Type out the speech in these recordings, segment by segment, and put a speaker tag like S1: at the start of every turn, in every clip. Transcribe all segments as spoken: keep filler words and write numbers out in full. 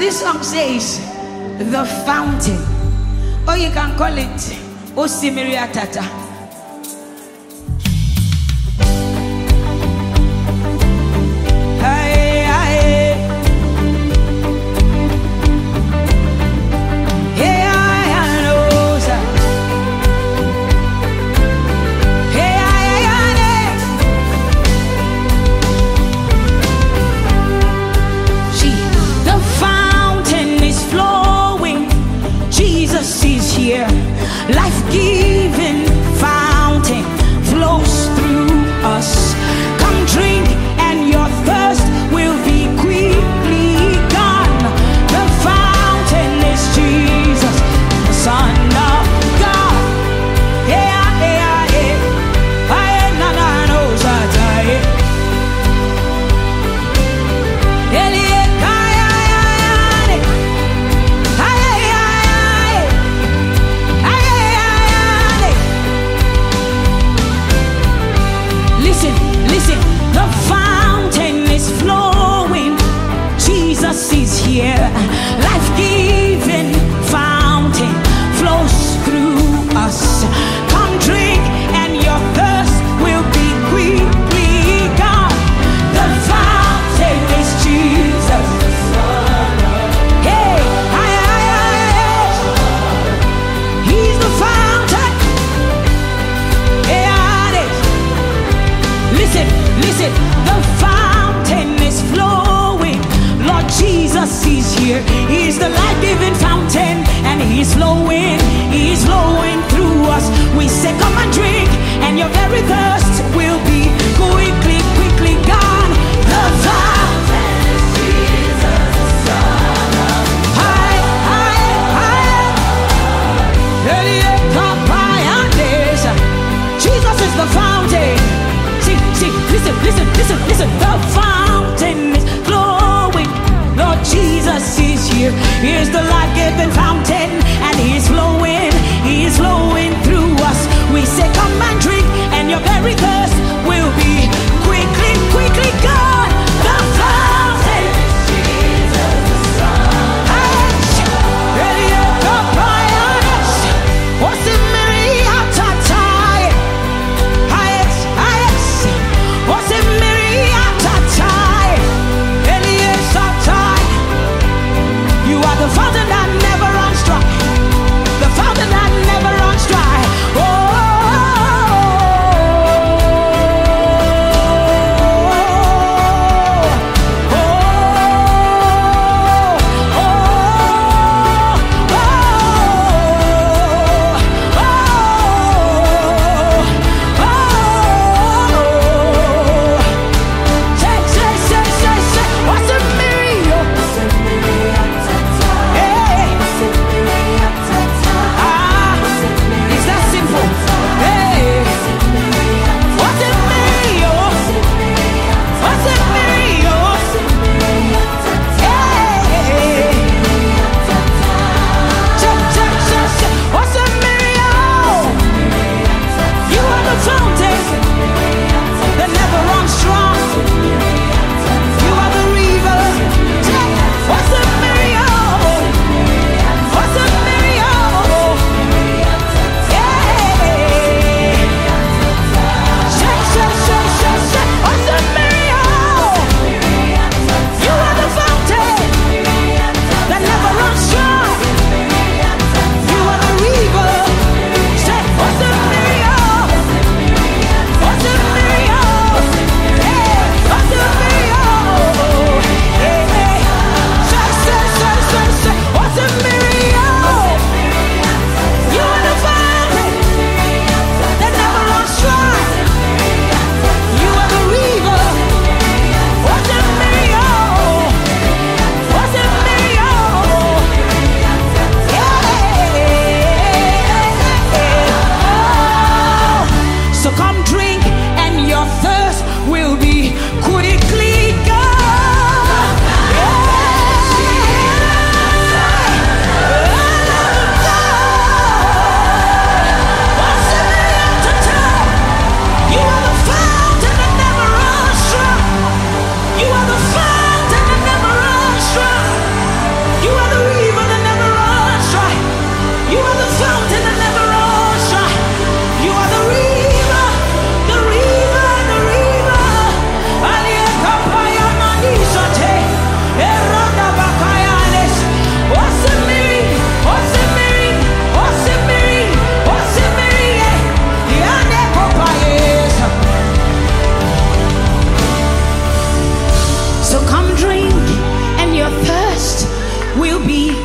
S1: This song says, the fountain. Or you can call it Osimiria Tata.
S2: Life-giving fountain flows through us. Come drink and your thirst will be quickly gone. The fountain is Jesus, the Son of God. Yeah, yeah, yeah. I ain't na na no satai. Elie kaya ya. Listen, listen, the fountain is flowing. Jesus is here. Life-giving fountain flows through us. Come drink and your thirst will be quickly gone. The fountain is Jesus. Hey, hi, hi, hi. He's the fountain. Hey, listen, listen, the fountain is flowing. Lord Jesus is here. He's the life-giving fountain, and He's flowing, He's flowing through us. We say, come and drink, and your very thirst will be quickly, quickly gone. The fountain is Jesus, the Son of God. Hi, hi, hi. Jesus is the fountain. Listen, listen, listen, listen. The fountain is flowing. Lord Jesus is here. Here's the life-giving fountain, and He's flowing, He's flowing through us. We say, come and drink, and your very thirst will be quickly, quickly gone. The fountain is Jesus, the Son of God. What's in Maria Tatai? What's in Maria Tatai? Elias Tatai. You are the fountain that never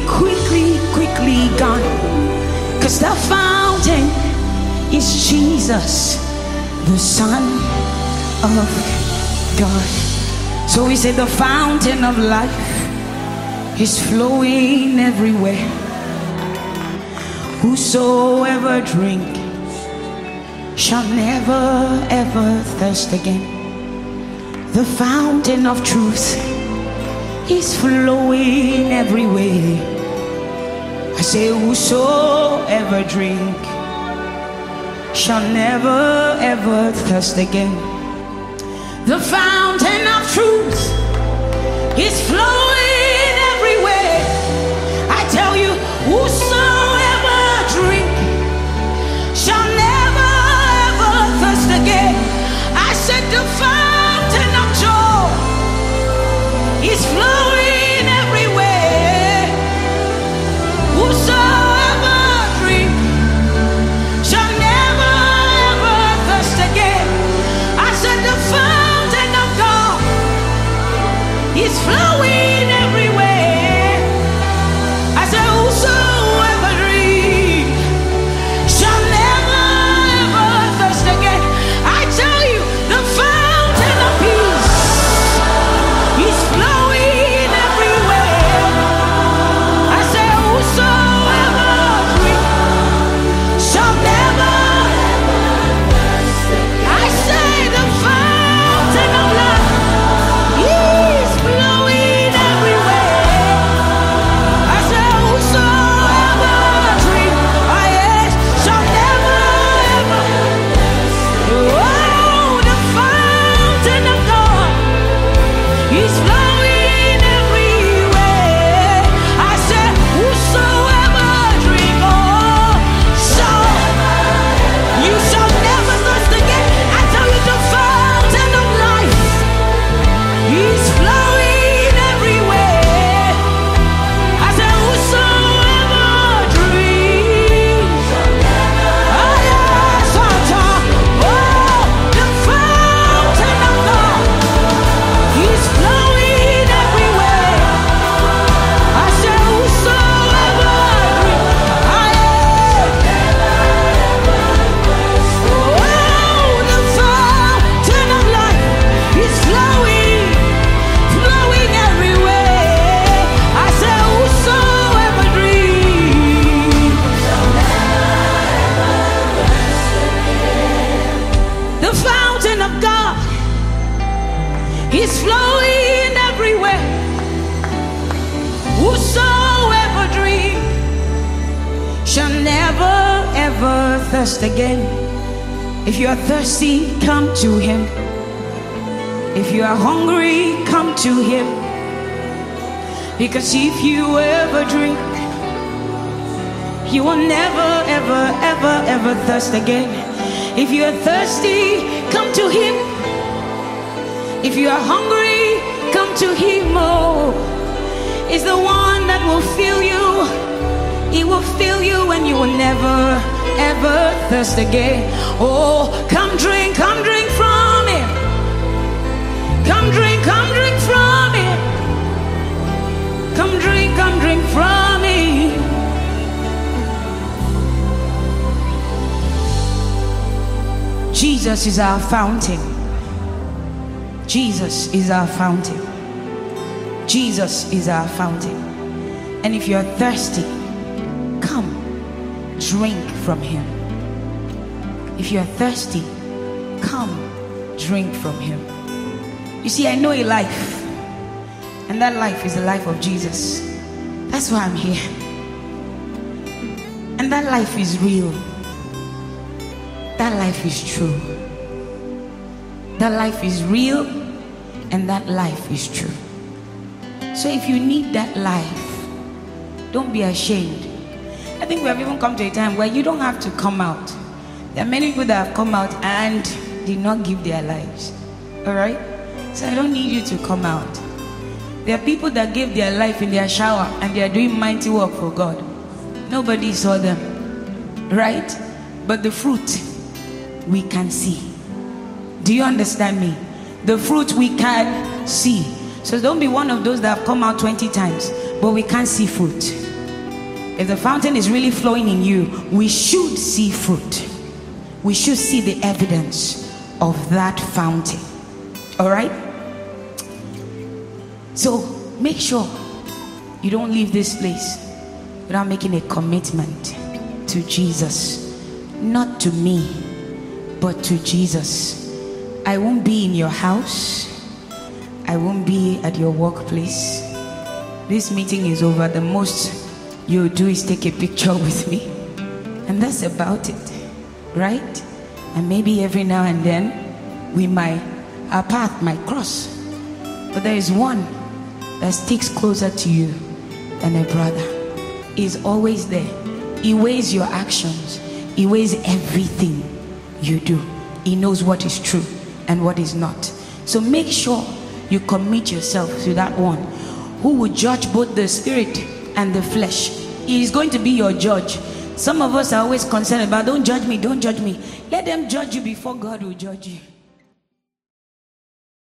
S2: quickly, quickly gone. Cause the fountain is Jesus, the Son of God. So we say the fountain of life is flowing everywhere. Whosoever drink shall never ever thirst again. The fountain of truth is flowing everywhere. I say whosoever drink shall never ever thirst again. The fountain of truth is flowing everywhere. I tell you, whosoever drink shall never ever thirst again. I said the fountain of joy is flowing everywhere. Whosoever drink shall never ever thirst again. I said the fountain of God is flowing everywhere. I said whosoever drink shall never ever thirst again. I tell you, the fountain of peace is flowing everywhere. I say whosoever drink shall never. I say the fountain of life is flowing everywhere. I say whosoever drink, I yes, shall never ever. Oh, the fountain of God is flowing everywhere. I say whosoever drink, oh, shall, you shall never thirst again. I tell you, the fountain of life is flowing everywhere. I say whosoever drinks, oh yes, oh, the fountain of God is flowing everywhere. I say whosoever drinks, I oh, the fountain of life is flowing, flowing everywhere. I say whosoever drinks, the fountain of God is flowing everywhere. Whosoever drink shall never ever thirst again. If you are thirsty, come to him. If you are hungry, come to him. Because if you ever drink, you will never ever ever ever thirst again. If you are thirsty, come to him. If you are hungry, come to him. Oh, it's the one that will fill you. He will fill you and you will never ever thirst again. Oh, come drink, come drink from him. Come drink, come drink from him. Come drink, come drink from him. Jesus is our fountain. Jesus is our fountain. Jesus is our fountain. And if you're thirsty, come drink from him. If you're thirsty, come drink from him. You see, I know a life, and that life is the life of Jesus. That's why I'm here. And that life is real. That life is true. That life is real, and that life is true. So if you need that life, don't be ashamed. I think we have even come to a time where you don't have to come out. There are many people that have come out and did not give their lives. Alright? So I don't need you to come out. There are people that gave their life in their shower and they are doing mighty work for God. Nobody saw them. Right? But the fruit we can see. Do you understand me? The fruit we can see. So don't be one of those that have come out twenty times, but we can't see fruit.
S1: if the fountain is really flowing in you, we should see fruit. We should see the evidence of that fountain. All right? So make sure you don't leave this place without making a commitment to Jesus. Not to me, but to Jesus. I won't be in your house. I won't be at your workplace. This meeting is over. The most you'll do is take a picture with me, and that's about it, right? And maybe every now and then we might, our path might cross, but there is one that sticks closer to you than a brother. He's always there. He weighs your actions. He weighs everything you do. He knows what is true and what is not. So make sure you commit yourself to that one who will judge both the spirit and the flesh. He is going to be your judge. Some of us are always concerned about, don't judge me, don't judge me. Let them judge you before God will judge you.